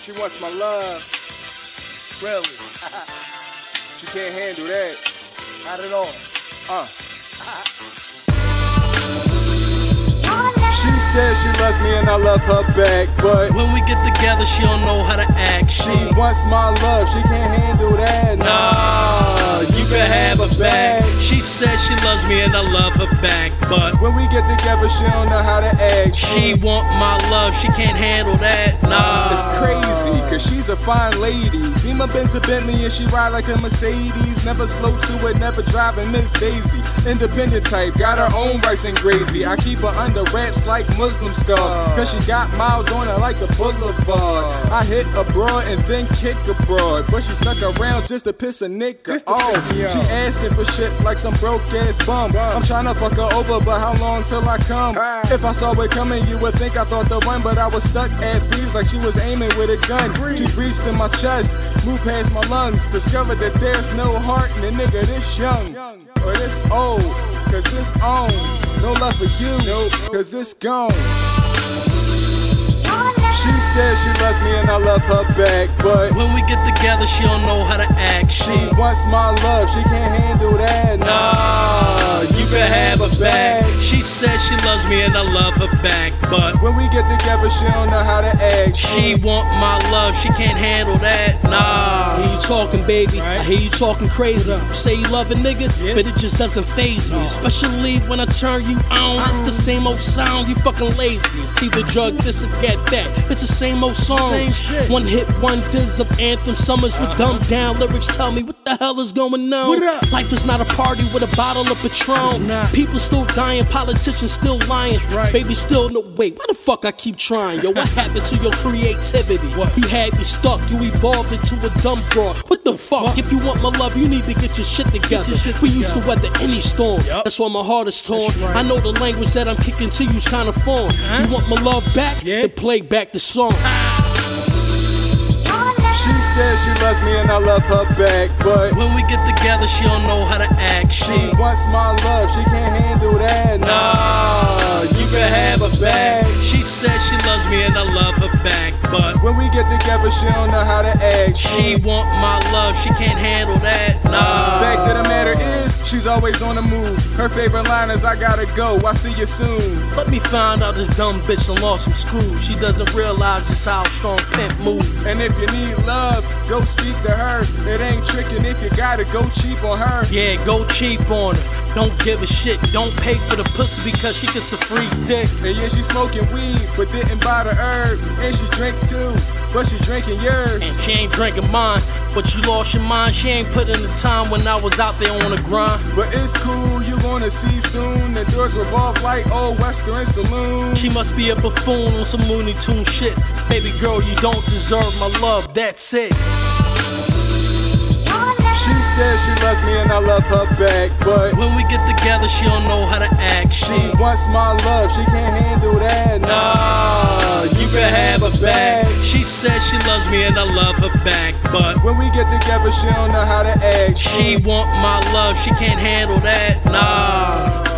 She wants my love. Really? She can't handle that. Not at all. She says she loves me and I love her back, but when we get together, she don't know how to act. She wants my love, she can't handle that. Nah, you can have her back. She says she loves me and I love her back, but when we get together, she don't know how to act. She want my love, she can't handle that. Nah, it's crazy, cause she's a fine lady. Beamer, Benz, a Bentley, and she ride like a Mercedes. Never slow to it, never driving Miss Daisy. Independent type, got her own rice and gravy. I keep her under wraps like Muslim scars, cause she got miles on her like the boulevard. I hit abroad and then kick abroad, but she stuck around just to piss a nigga off. She asking for shit like some broke ass bum. I'm tryna fuck her over, but how long till I come? If I saw it coming, you would think I thought the one, but I was stuck at freeze like she was aiming with a gun. She reached in my chest, moved past my lungs, discovered that there's no heart in a nigga this young or this old, cause it's on. No love for you, cause it's gone. She says she loves me and I love her back, but when we get together, she don't know how to act. She wants my love, she can't handle that. Nah, you can have her back. She says she loves me and I love her back, but when we get together, she don't know how to act. She want my love, she can't handle that. Nah, I hear you talking, baby. Right? I hear you talking crazy. Say you love a nigga, but it just doesn't faze me. Especially when I turn you on. It's the same old sound, you fucking lazy. Either drug this or get that. It's the same old songs. One hit wonders of anthem summers with dumbed down lyrics. Tell me what the hell is going on? Life is not a party with a bottle of Patron. People still dying, politicians still lying. Baby still no wait. Why the fuck I keep trying? Yo, what happened to your creativity? You had me stuck, you evolved into a dumb broad. What the fuck? If you want my love, you need to get your shit together. We used to weather any storm. That's why my heart is torn. I know the language that I'm kicking to you's kinda foreign. You want my love back? Then play back the song. She says she loves me and I love her back, but when we get together, she don't know how to act. She wants my love, she can't handle that. Nah, you can have her back. She says she loves me and I love her back, but when we get together, she don't know how to act. She want my love, she can't handle that. Nah. The fact of the matter is, she's always on the move. Her favorite line is, I gotta go, I'll see you soon. Let me find out this dumb bitch done lost some screws. She doesn't realize just how strong pimp moves. And if you need love, go speak to her. It ain't tricking if you gotta go cheap on her. Yeah, go cheap on her. Don't give a shit. Don't pay for the pussy because she gets a free dick. And yeah, she smoking weed, but didn't buy the herb. And she drink too, but she drinking yours. And she ain't drinking mine, but you lost your mind. She ain't put in the time when I was out there on the grind. But it's cool, you gonna see soon. The doors revolve like old Western saloons. She must be a buffoon on some Looney Tune shit. Baby girl, you don't deserve my love, that's it. She says she loves me and I love her back, but when we get together, she don't know how to act. She wants my love, she can't handle that. Nah, you can have her back. She says she loves me and I love her back, but when we get together, she don't know how to act. She want my love, she can't handle that. Nah.